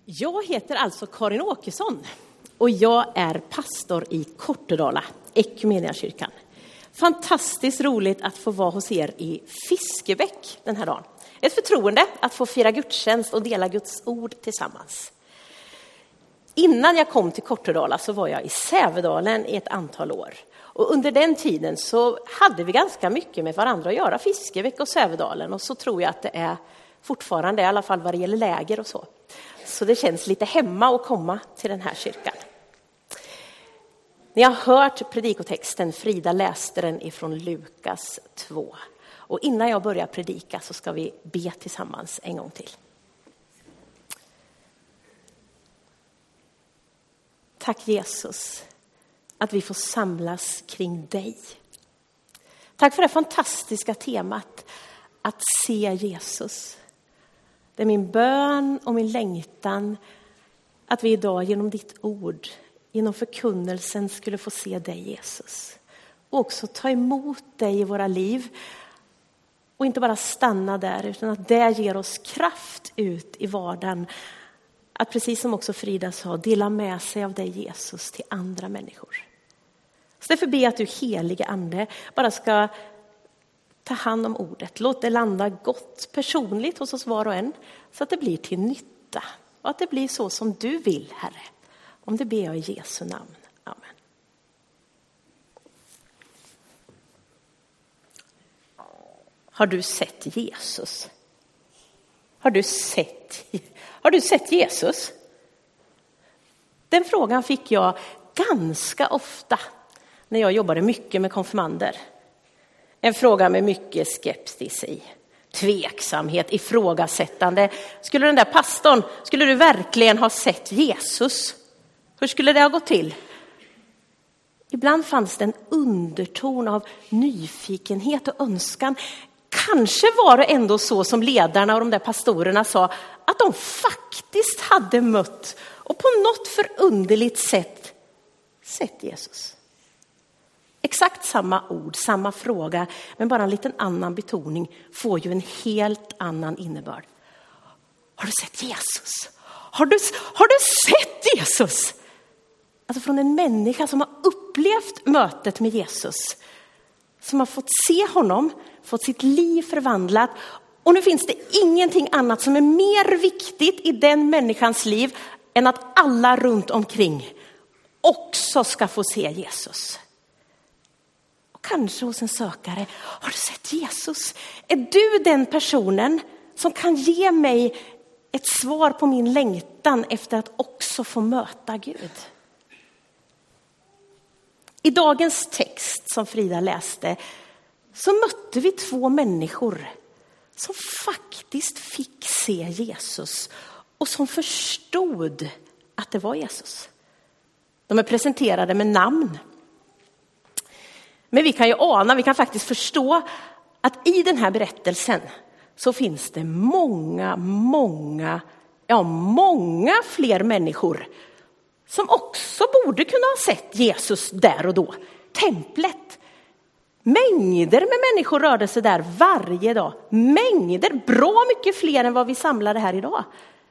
Jag heter alltså Karin Åkesson och jag är pastor i Kortedala, Equmeniakyrkan. Fantastiskt roligt att få vara hos er i Fiskebäck den här dagen. Ett förtroende att få fira gudstjänst och dela Guds ord tillsammans. Innan jag kom till Kortedala så var jag i Sävedalen i ett antal år. Och under den tiden så hade vi ganska mycket med varandra att göra, Fiskebäck och Sävedalen. Och så tror jag att det är fortfarande, i alla fall vad det gäller läger och så. Så det känns lite hemma att komma till den här kyrkan. Ni har hört predikotexten, Frida läste den ifrån Lukas 2. Och innan jag börjar predika så ska vi be tillsammans en gång till. Tack Jesus att vi får samlas kring dig. Tack för det fantastiska temat att se Jesus. Det är min bön och min längtan att vi idag genom ditt ord, genom förkunnelsen skulle få se dig Jesus. Och också ta emot dig i våra liv. Och inte bara stanna där utan att det ger oss kraft ut i vardagen. Att precis som också Frida sa, dela med sig av dig Jesus till andra människor. Så därför ber jag att du helige ande bara ska ta hand om ordet. Låt det landa gott personligt hos oss var och en. Så att det blir till nytta. Och att det blir så som du vill, Herre. Om det ber jag i Jesu namn. Amen. Har du sett Jesus? Har du sett Jesus? Den frågan fick jag ganska ofta när jag jobbade mycket med konfirmander. En fråga med mycket skepsis i. Tveksamhet, ifrågasättande. Skulle den där pastorn, skulle du verkligen ha sett Jesus? Hur skulle det ha gått till? Ibland fanns det en underton av nyfikenhet och önskan. Kanske var det ändå så som ledarna och de där pastorerna sa att de faktiskt hade mött och på något förunderligt sätt sett Jesus. Exakt samma ord, samma fråga, men bara en liten annan betoning får ju en helt annan innebörd. Har du sett Jesus? Har du sett Jesus? Alltså från en människa som har upplevt mötet med Jesus. Som har fått se honom, fått sitt liv förvandlat. Och nu finns det ingenting annat som är mer viktigt i den människans liv än att alla runt omkring också ska få se Jesus. Och kanske hos en sökare, har du sett Jesus? Är du den personen som kan ge mig ett svar på min längtan efter att också få möta Gud? I dagens text som Frida läste så mötte vi två människor som faktiskt fick se Jesus och som förstod att det var Jesus. De är presenterade med namn. Men vi kan ju ana, vi kan faktiskt förstå att i den här berättelsen så finns det många fler människor som också borde kunna ha sett Jesus där och då. Templet. Mängder med människor rörde sig där varje dag. Mängder, bra mycket fler än vad vi samlade här idag.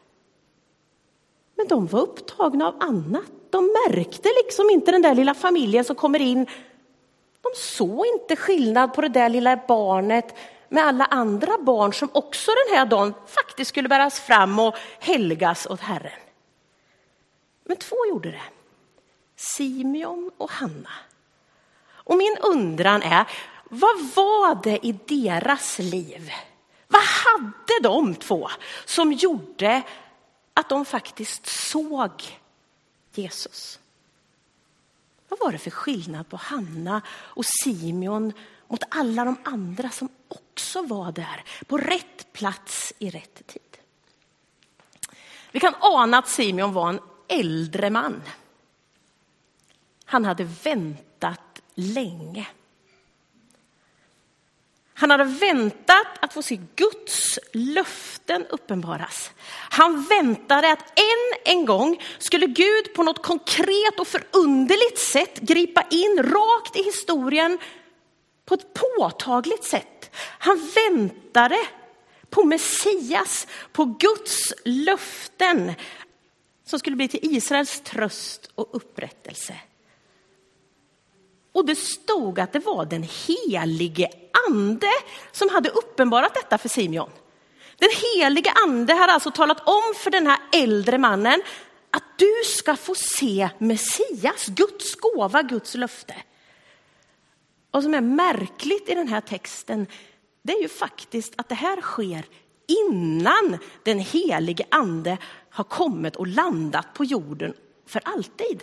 Men de var upptagna av annat. De märkte liksom inte den där lilla familjen som kommer in. De såg inte skillnad på det där lilla barnet med alla andra barn som också den här dagen faktiskt skulle bäras fram och helgas åt Herren. Men två gjorde det. Simeon och Hanna. Och min undran är, vad var det i deras liv? Vad hade de två som gjorde att de faktiskt såg Jesus? Vad var det för skillnad på Hanna och Simeon mot alla de andra som också var där på rätt plats i rätt tid? Vi kan ana att Simeon var en äldre man. Han hade väntat länge. Han hade väntat att få se Guds löften uppenbaras. Han väntade att en gång skulle Gud på något konkret och förunderligt sätt gripa in rakt i historien på ett påtagligt sätt. Han väntade på Messias, på Guds löften. som skulle bli till Israels tröst och upprättelse. Och det stod att det var den helige ande som hade uppenbarat detta för Simeon. Den helige ande hade alltså talat om för den här äldre mannen att du ska få se Messias, Guds gåva, Guds löfte. Och som är märkligt i den här texten, det är ju faktiskt att det här sker innan den helige ande har kommit och landat på jorden för alltid.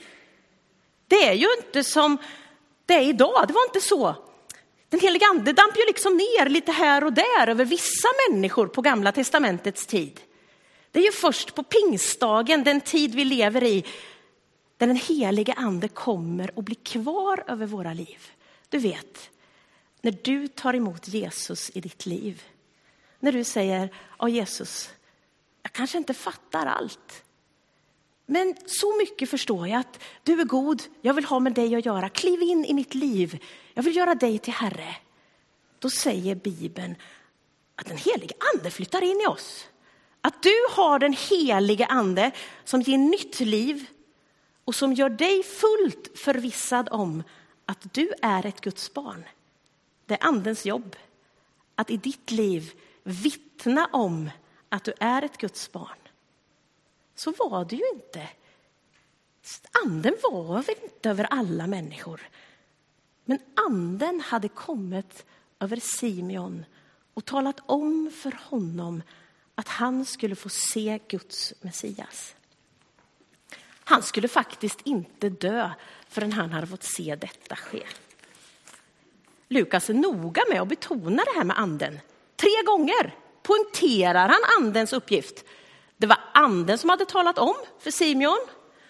Det är ju inte som det är idag, det var inte så. Den helige ande damp ju liksom ner lite här och där över vissa människor på Gamla testamentets tid. Det är ju först på pingstdagen, den tid vi lever i, där den helige ande kommer och blir kvar över våra liv. Du vet, när du tar emot Jesus i ditt liv, när du säger, ja Jesus, jag kanske inte fattar allt. Men så mycket förstår jag att du är god, jag vill ha med dig att göra. Kliv in i mitt liv, jag vill göra dig till Herre. Då säger Bibeln att den helige ande flyttar in i oss. Att du har den helige ande som ger nytt liv och som gör dig fullt förvissad om att du är ett Guds barn. Det är andens jobb att i ditt liv vittna om att du är ett Guds barn. Så var det ju inte. Anden var väl inte över alla människor. Men anden hade kommit över Simeon och talat om för honom att han skulle få se Guds Messias. Han skulle faktiskt inte dö förrän han hade fått se detta ske. Lukas är noga med att betona det här med anden. 3 gånger poängterar han andens uppgift. Det var anden som hade talat om för Simeon.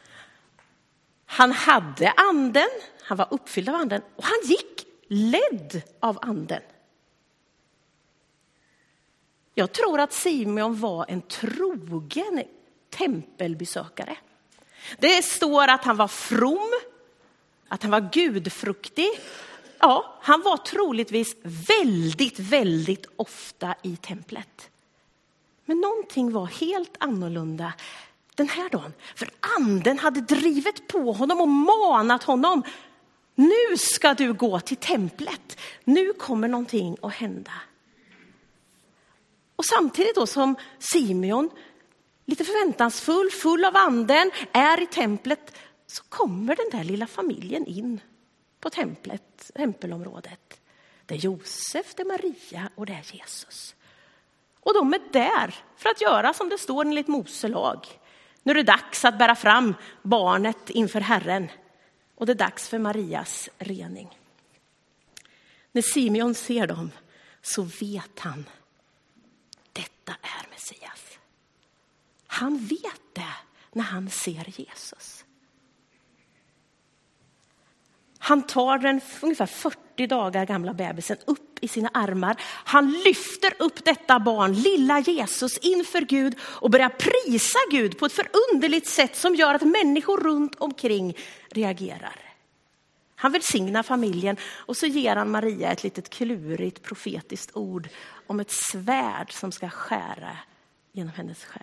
Han hade anden, han var uppfylld av anden och han gick ledd av anden. Jag tror att Simeon var en trogen tempelbesökare. Det står att han var from, att han var gudfruktig. Ja, han var troligtvis väldigt ofta i templet. Men någonting var helt annorlunda den här dagen. För anden hade drivit på honom och manat honom. Nu ska du gå till templet. Nu kommer någonting att hända. Och samtidigt då som Simeon, lite förväntansfull, full av anden, är i templet, så kommer den där lilla familjen in på tempelområdet. Det är Josef, det är Maria och det är Jesus. Och de är där för att göra som det står enligt Mose lag. Nu är det dags att bära fram barnet inför Herren. Och det är dags för Marias rening. När Simeon ser dem så vet han. Detta är Messias. Han vet det när han ser Jesus. Han tar den ungefär 40 dagar gamla bebisen upp i sina armar. Han lyfter upp detta barn, lilla Jesus, inför Gud och börjar prisa Gud på ett förunderligt sätt som gör att människor runt omkring reagerar. Han välsignar familjen och så ger han Maria ett litet klurigt profetiskt ord om ett svärd som ska skära genom hennes själ.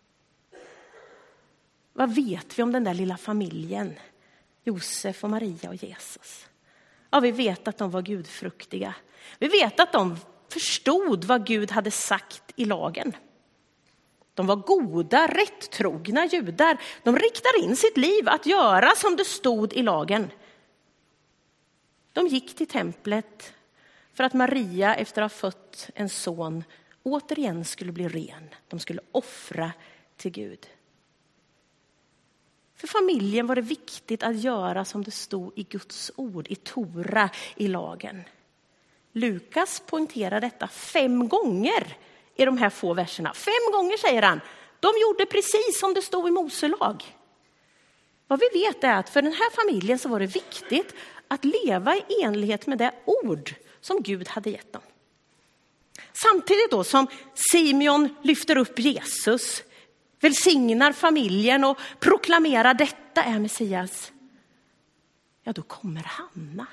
Vad vet vi om den där lilla familjen? Josef och Maria och Jesus. Ja, vi vet att de var gudfruktiga. Vi vet att de förstod vad Gud hade sagt i lagen. De var goda, rättrogna judar. De riktade in sitt liv att göra som det stod i lagen. De gick till templet för att Maria efter att ha fött en son återigen skulle bli ren. De skulle offra till Gud. För familjen var det viktigt att göra som det stod i Guds ord, i Tora, i lagen. Lukas poängterar detta 5 gånger i de här få verserna. 5 gånger säger han, de gjorde precis som det stod i Mose lag. Vad vi vet är att för den här familjen så var det viktigt att leva i enlighet med det ord som Gud hade gett dem. Samtidigt då som Simeon lyfter upp Jesus, välsignar familjen och proklamerar detta är Messias. Ja, då kommer Hanna.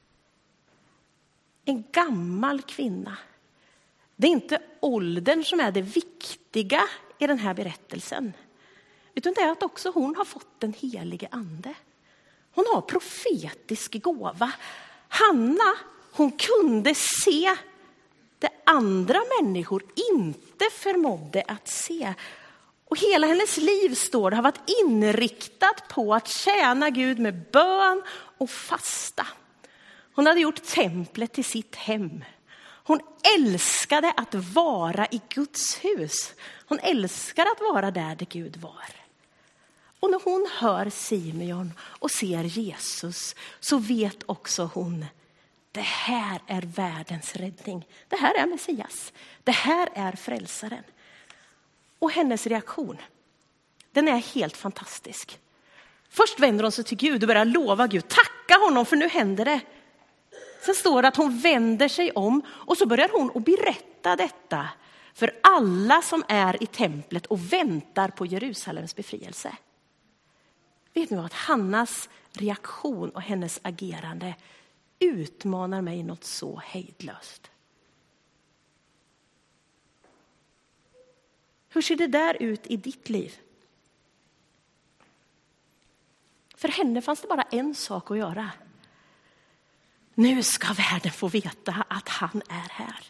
En gammal kvinna. Det är inte åldern som är det viktiga i den här berättelsen. Utan det är att också hon har fått den helige ande. Hon har profetisk gåva. Hanna, hon kunde se det andra människor inte förmådde att se. Och hela hennes liv, står det, har varit inriktat på att tjäna Gud med bön och fasta. Hon hade gjort templet till sitt hem. Hon älskade att vara i Guds hus. Hon älskade att vara där Gud var. Och när hon hör Simeon och ser Jesus så vet också hon, det här är världens räddning. Det här är Messias. Det här är frälsaren. Och hennes reaktion, den är helt fantastisk. Först vänder hon sig till Gud och börjar lova Gud, tacka honom för nu händer det. Sen står det att hon vänder sig om och så börjar hon att berätta detta för alla som är i templet och väntar på Jerusalems befrielse. Vet ni vad? Att Hannas reaktion och hennes agerande utmanar mig något så hejdlöst. Hur ser det där ut i ditt liv? För henne fanns det bara en sak att göra. Nu ska världen få veta att han är här.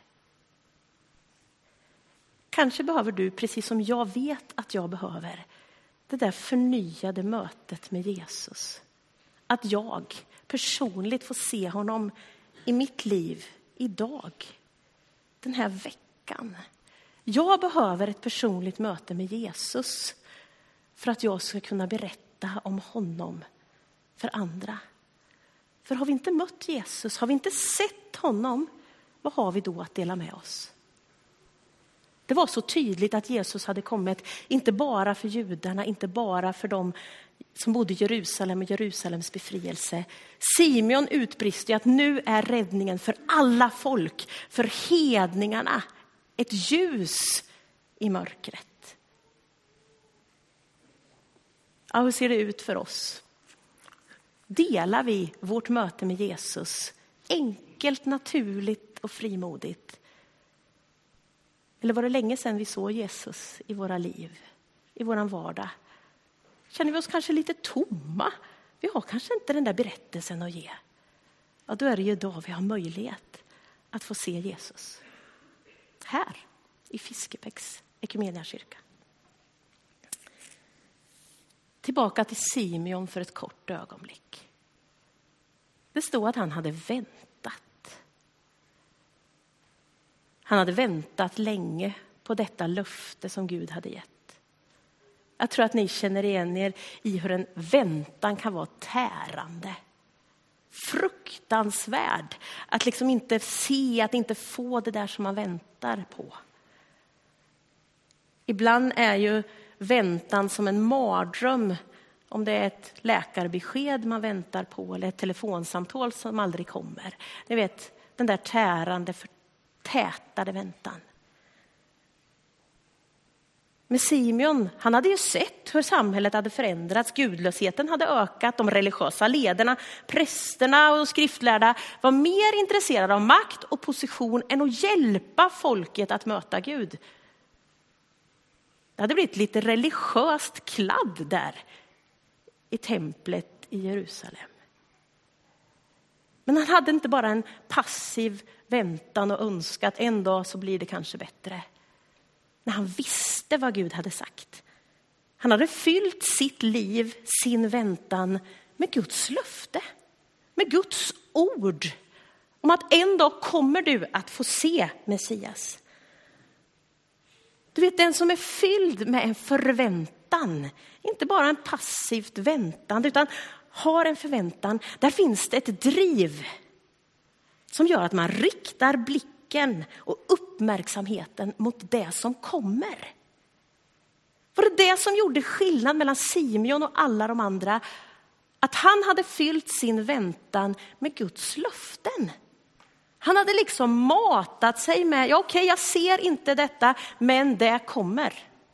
Kanske behöver du, precis som jag vet att jag behöver, det där förnyade mötet med Jesus. Att jag personligt får se honom i mitt liv idag. Den här veckan. Jag behöver ett personligt möte med Jesus för att jag ska kunna berätta om honom för andra. För har vi inte mött Jesus, har vi inte sett honom, vad har vi då att dela med oss? Det var så tydligt att Jesus hade kommit, inte bara för judarna, inte bara för dem som bodde i Jerusalem och Jerusalems befrielse. Simeon utbrister att nu är räddningen för alla folk, för hedningarna, ett ljus i mörkret. Ja, hur ser det ut för oss? Delar vi vårt möte med Jesus enkelt, naturligt och frimodigt? Eller var det länge sedan vi såg Jesus i våra liv, i våran vardag? Känner vi oss kanske lite tomma? Vi har kanske inte den där berättelsen att ge. Ja, då är det ju då vi har möjlighet att få se Jesus. Här i Fiskebäcks Ekumeniakyrka. Tillbaka till Simeon för ett kort ögonblick. Det står att han hade väntat. Han hade väntat länge på detta löfte som Gud hade gett. Jag tror att ni känner igen er i hur en väntan kan vara tärande. Fruktansvärd. Att liksom inte se, att inte få det där som man väntar på. Ibland är ju väntan som en mardröm. Om det är ett läkarbesked man väntar på eller ett telefonsamtal som aldrig kommer. Ni vet, den där tärande, förtätade väntan. Men Simeon, han hade ju sett hur samhället hade förändrats. Gudlösheten hade ökat. De religiösa ledarna, prästerna och skriftlärda var mer intresserade av makt och position än att hjälpa folket att möta Gud. Det hade blivit lite religiöst kladd där i templet i Jerusalem. Men han hade inte bara en passiv väntan och önskat en dag så blir det kanske bättre. När han visste vad Gud hade sagt. Han hade fyllt sitt liv, sin väntan med Guds löfte. Med Guds ord. Om att en dag kommer du att få se Messias. Du vet, den som är fylld med en förväntan. Inte bara en passivt väntan utan har en förväntan. Där finns det ett driv. Som gör att man riktar blicken och uppmärksamheten mot det som kommer. Var det som gjorde skillnad mellan Simeon och alla de andra? Att han hade fyllt sin väntan med Guds löften. Han hade liksom matat sig med, okej, jag ser inte detta, men det kommer.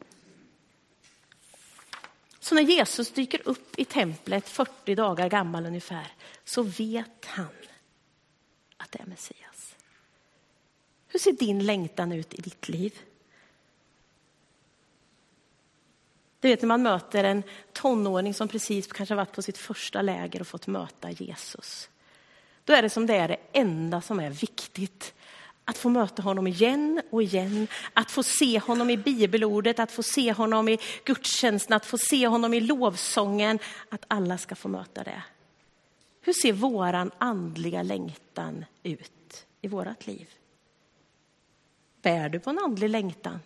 Så när Jesus dyker upp i templet 40 dagar gammal ungefär, så vet han att det är Messias. Hur ser din längtan ut i ditt liv? Du vet när man möter en tonåring som precis kanske har varit på sitt första läger och fått möta Jesus. Då är det som det är det enda som är viktigt. Att få möta honom igen och igen. Att få se honom i bibelordet. Att få se honom i gudstjänsten. Att få se honom i lovsången. Att alla ska få möta det. Hur ser våran andliga längtan ut i vårat liv? Bär du på en andlig längtan?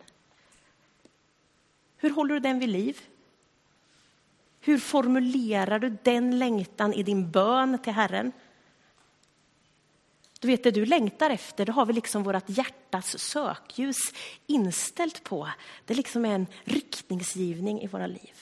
Hur håller du den vid liv? Hur formulerar du den längtan i din bön till Herren? Du vet det du längtar efter, det har vi liksom vårat hjärtas sökljus inställt på. Det liksom är en riktningsgivning i våra liv.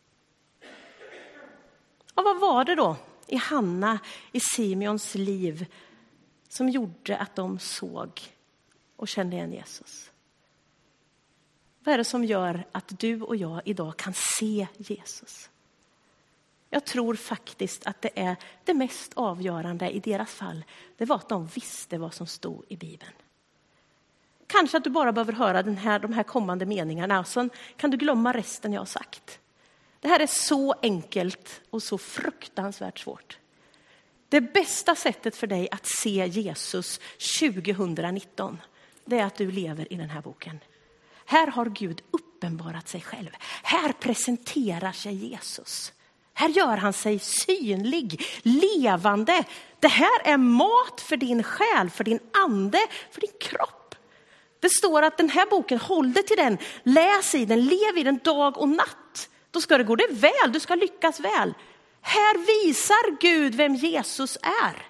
Och vad var det då i Hanna, i Simeons liv som gjorde att de såg och kände igen Jesus? Vad är det som gör att du och jag idag kan se Jesus? Jag tror faktiskt att det är det mest avgörande i deras fall. Det var att de visste vad som stod i Bibeln. Kanske att du bara behöver höra de här kommande meningarna. Sen kan du glömma resten jag har sagt. Det här är så enkelt och så fruktansvärt svårt. Det bästa sättet för dig att se Jesus 2019, det är att du lever i den här boken. Här har Gud uppenbarat sig själv. Här presenterar sig Jesus. Här gör han sig synlig, levande. Det här är mat för din själ, för din ande, för din kropp. Det står att den här boken, håll dig till den, läs i den, lev i den dag och natt. Då ska det gå dig väl, du ska lyckas väl. Här visar Gud vem Jesus är.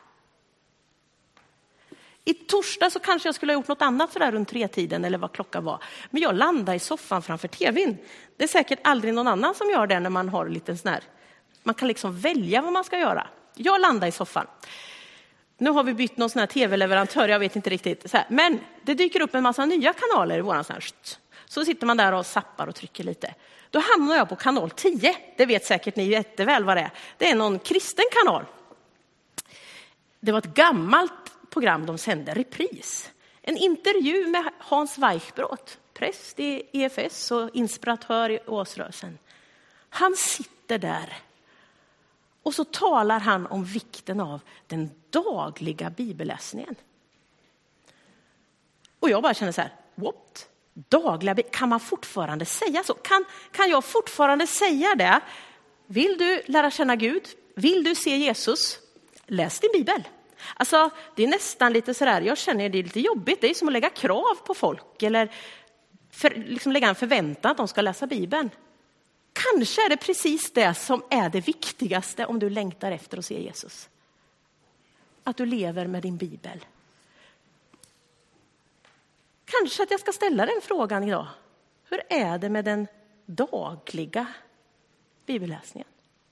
I torsdag så kanske jag skulle ha gjort något annat sådär runt 3-tiden eller vad klockan var. Men jag landade i soffan framför tvn. Det är säkert aldrig någon annan som gör det när man har en liten sån här. Man kan liksom välja vad man ska göra. Jag landade i soffan. Nu har vi bytt någon sån här tv-leverantör, jag vet inte riktigt. Så här. Men det dyker upp en massa nya kanaler i våran sån här. Så sitter man där och zappar och trycker lite. Då hamnar jag på kanal 10. Det vet säkert ni jätteväl vad det är. Det är någon kristen kanal. Det var ett gammalt program de sände, repris. En intervju med Hans Weichbrot, präst i EFS och inspiratör i Åsrörelsen. Han sitter där och så talar han om vikten av den dagliga bibelläsningen. Och jag bara känner så här, what? Dagliga, kan man fortfarande säga så? Kan jag fortfarande säga det? Vill du lära känna Gud? Vill du se Jesus? Läs din bibel. Alltså, det är nästan lite sådär, jag känner det är lite jobbigt. Det är som att lägga krav på folk eller liksom lägga en förväntan att de ska läsa Bibeln. Kanske är det precis det som är det viktigaste om du längtar efter att se Jesus. Att du lever med din bibel. Kanske att jag ska ställa den frågan idag. Hur är det med den dagliga bibelläsningen?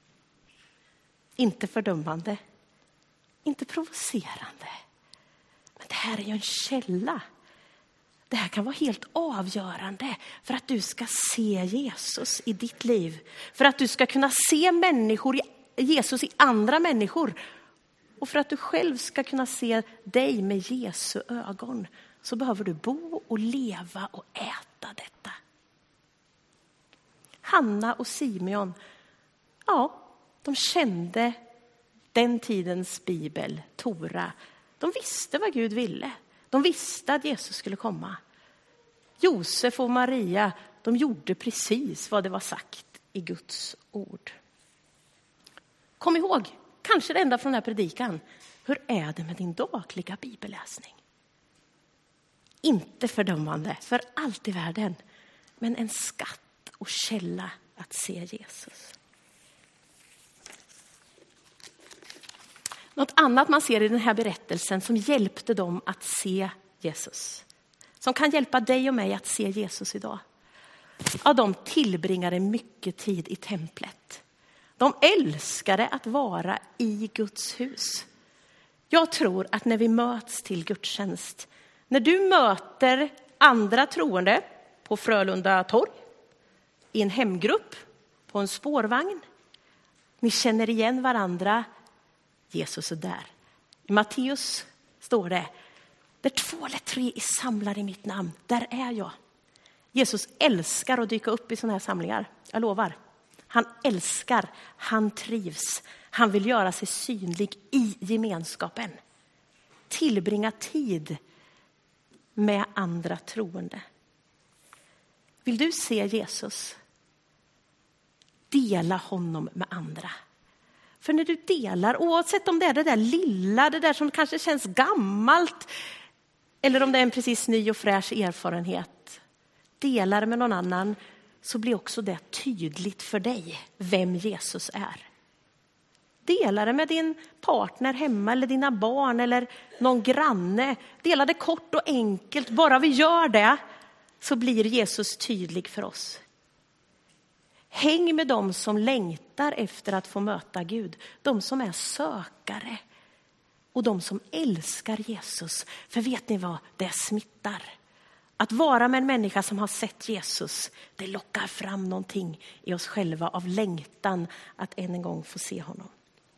Inte fördömande. Inte provocerande. Men det här är ju en källa. Det här kan vara helt avgörande för att du ska se Jesus i ditt liv. För att du ska kunna se Jesus i andra människor. Och för att du själv ska kunna se dig med Jesu ögon. Så behöver du bo och leva och äta detta. Hanna och Simeon, ja, de kände den tidens bibel, Tora. De visste vad Gud ville. De visste att Jesus skulle komma. Josef och Maria, de gjorde precis vad det var sagt i Guds ord. Kom ihåg, kanske det enda från den här predikan. Hur är det med din dagliga bibelläsning? Inte fördömande för allt i världen, men en skatt och källa att se Jesus. Något annat man ser i den här berättelsen som hjälpte dem att se Jesus. Som kan hjälpa dig och mig att se Jesus idag. Ja, de tillbringade mycket tid i templet. De älskade att vara i Guds hus. Jag tror att när vi möts till gudstjänst, när du möter andra troende på Frölunda torg, i en hemgrupp, på en spårvagn, ni känner igen varandra, Jesus är där. I Matteus står det, där 2 eller 3 är samlade i mitt namn, där är jag. Jesus älskar att dyka upp i sådana här samlingar. Jag lovar. Han älskar, han trivs. Han vill göra sig synlig i gemenskapen. Tillbringa tid med andra troende. Vill du se Jesus? Dela honom med andra. För när du delar, oavsett om det är det där lilla, det där som kanske känns gammalt, eller om det är en precis ny och fräsch erfarenhet, delar med någon annan, så blir också det tydligt för dig vem Jesus är. Dela det med din partner hemma eller dina barn eller någon granne. Dela det kort och enkelt. Bara vi gör det så blir Jesus tydlig för oss. Häng med dem som längtar efter att få möta Gud. De som är sökare. Och de som älskar Jesus. För vet ni vad? Det smittar. Att vara med en människa som har sett Jesus, det lockar fram någonting i oss själva av längtan att än en gång få se honom.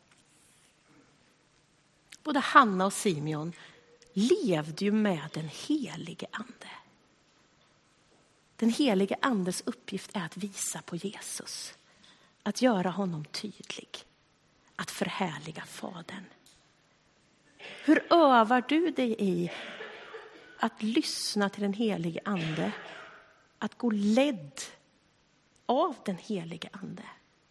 Både Hanna och Simeon levde ju med den helige ande. Den helige andes uppgift är att visa på Jesus. Att göra honom tydlig. Att förhärliga Fadern. Hur övar du dig i att lyssna till den helige ande? Att gå ledd av den helige ande.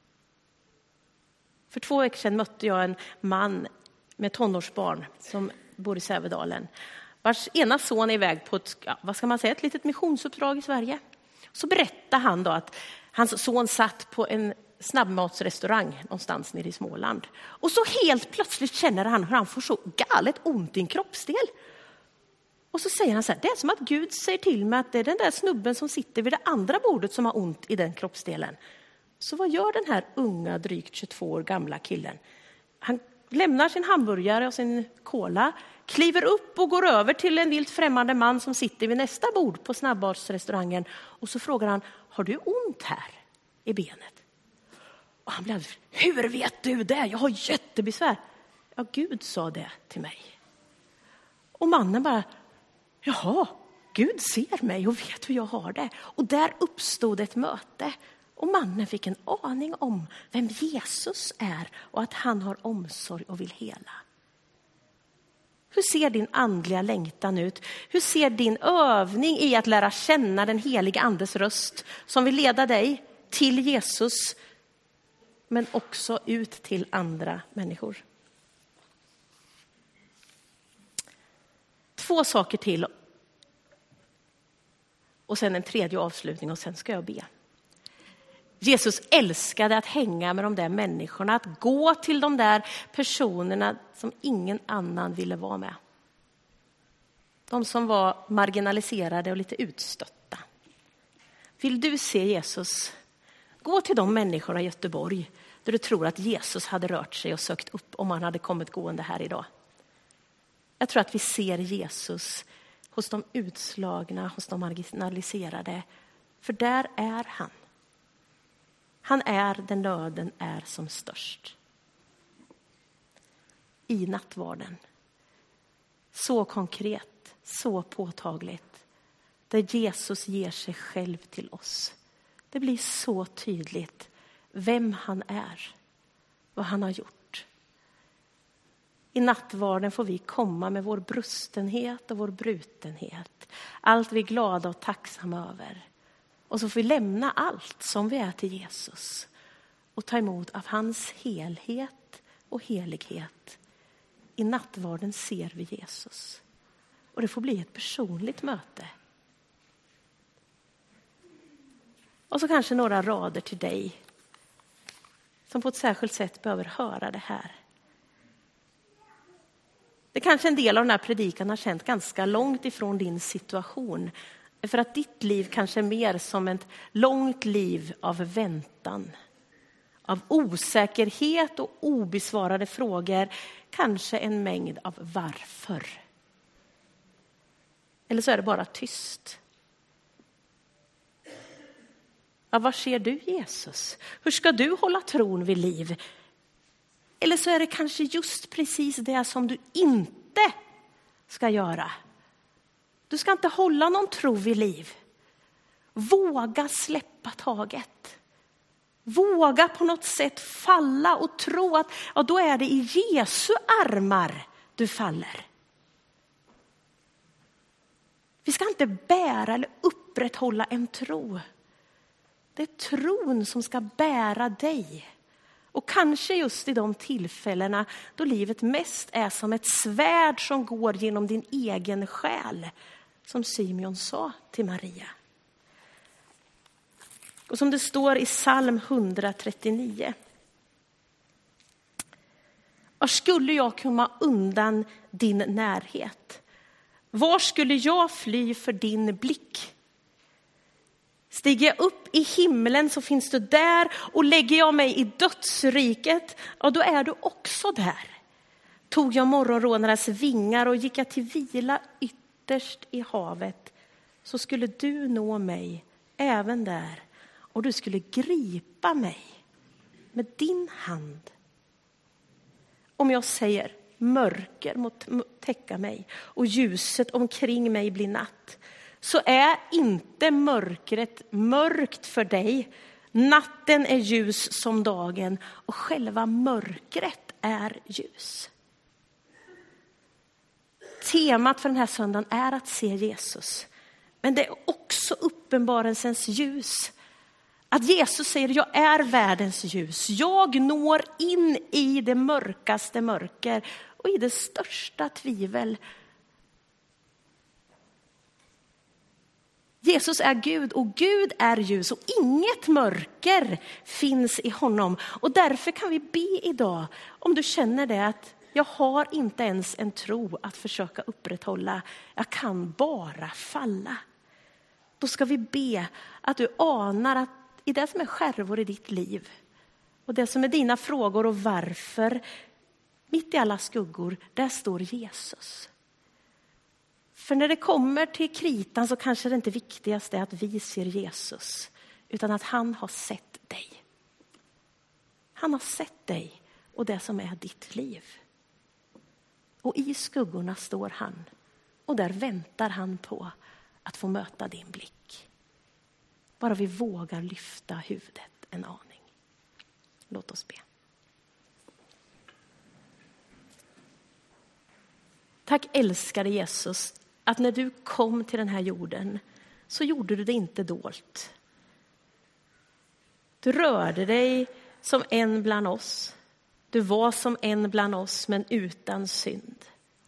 För 2 veckor sedan mötte jag en man med tonårsbarn som bor i Sävedalen. Vars ena son är iväg på ett litet missionsuppdrag i Sverige. Så berättade han då att hans son satt på en snabbmatsrestaurang någonstans nere i Småland. Och så helt plötsligt känner han hur han får så galet ont i en kroppsdel. Och så säger han så här, det är som att Gud säger till mig att det är den där snubben som sitter vid det andra bordet som har ont i den kroppsdelen. Så vad gör den här unga, drygt 22 år gamla killen? Han lämnar sin hamburgare och sin cola, kliver upp och går över till en vilt främmande man som sitter vid nästa bord på snabbmatsrestaurangen. Och så frågar han, har du ont här i benet? Och han blir, hur vet du det? Jag har jättebesvär. Ja, Gud sa det till mig. Och mannen bara, jaha, Gud ser mig och vet hur jag har det. Och där uppstod ett möte. Och mannen fick en aning om vem Jesus är och att han har omsorg och vill hela. Hur ser din andliga längtan ut? Hur ser din övning i att lära känna den heliga andes röst som vill leda dig till Jesus men också ut till andra människor? 2 saker till och sen en tredje avslutning och sen ska jag be. Jesus älskade att hänga med de där människorna, att gå till de där personerna som ingen annan ville vara med. De som var marginaliserade och lite utstötta. Vill du se Jesus? Gå till de människorna i Göteborg där du tror att Jesus hade rört sig och sökt upp om han hade kommit gående här idag. Jag tror att vi ser Jesus hos de utslagna, hos de marginaliserade. För där är han. Han är där nöden är som störst. I nattvarden. Så konkret, så påtagligt. Där Jesus ger sig själv till oss. Det blir så tydligt vem han är. Vad han har gjort. I nattvarden får vi komma med vår brustenhet och vår brutenhet. Allt vi är glada och tacksamma över. Och så får vi lämna allt som vi är till Jesus. Och ta emot av hans helhet och helighet. I nattvarden ser vi Jesus. Och det får bli ett personligt möte. Och så kanske några rader till dig. Som på ett särskilt sätt behöver höra det här. Det kanske en del av den här predikan har känt ganska långt ifrån din situation. För att ditt liv kanske är mer som ett långt liv av väntan. Av osäkerhet och obesvarade frågor. Kanske en mängd av varför. Eller så är det bara tyst. Ja, var ser du Jesus? Hur ska du hålla tron vid liv? Eller så är det kanske just precis det som du inte ska göra. Du ska inte hålla någon tro vid liv. Våga släppa taget. Våga på något sätt falla och tro att då är det i Jesu armar du faller. Vi ska inte bära eller upprätthålla en tro. Det är tron som ska bära dig. Och kanske just i de tillfällena då livet mest är som ett svärd som går genom din egen själ. Som Simeon sa till Maria. Och som det står i psalm 139. Var skulle jag komma undan din närhet? Var skulle jag fly för din blick? Stiger jag upp i himlen så finns du där, och lägger jag mig i dödsriket, då är du också där. Tog jag morgonrånarnas vingar och gick jag till vila ytterst i havet, så skulle du nå mig även där, och du skulle gripa mig med din hand. Om jag säger mörker mot täcka mig och ljuset omkring mig blir natt, så är inte mörkret mörkt för dig. Natten är ljus som dagen, och själva mörkret är ljus. Temat för den här söndagen är att se Jesus. Men det är också uppenbarelsens ljus. Att Jesus säger, jag är världens ljus. Jag når in i det mörkaste mörker och i det största tvivel. Jesus är Gud, och Gud är ljus, och inget mörker finns i honom. Och därför kan vi be idag, om du känner det, att jag har inte ens en tro att försöka upprätthålla. Jag kan bara falla. Då ska vi be att du anar att i det som är skärvor i ditt liv och det som är dina frågor och varför, mitt i alla skuggor, där står Jesus. För när det kommer till kritan så kanske det inte viktigaste är att vi ser Jesus, utan att han har sett dig. Han har sett dig och det som är ditt liv. Och i skuggorna står han, och där väntar han på att få möta din blick. Bara vi vågar lyfta huvudet en aning. Låt oss be. Tack älskade Jesus, att när du kom till den här jorden så gjorde du det inte dolt. Du rörde dig som en bland oss. Du var som en bland oss, men utan synd.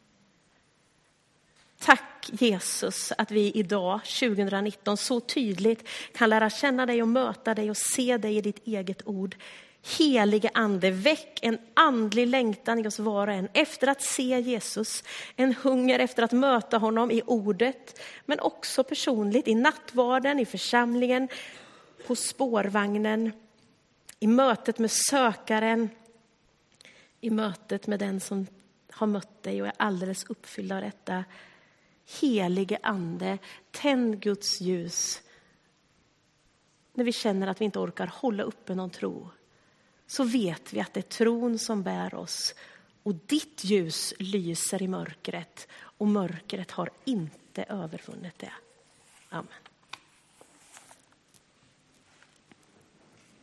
Tack Jesus att vi idag 2019 så tydligt kan lära känna dig och möta dig och se dig i ditt eget ord. Helige ande, väck en andlig längtan i oss var och en efter att se Jesus. En hunger efter att möta honom i ordet, men också personligt i nattvarden, i församlingen, på spårvagnen, i mötet med sökaren, i mötet med den som har mött dig och är alldeles uppfylld av detta. Helige ande, tänd Guds ljus. När vi känner att vi inte orkar hålla uppe någon tro, så vet vi att det är tron som bär oss. Och ditt ljus lyser i mörkret, och mörkret har inte övervunnit det. Amen.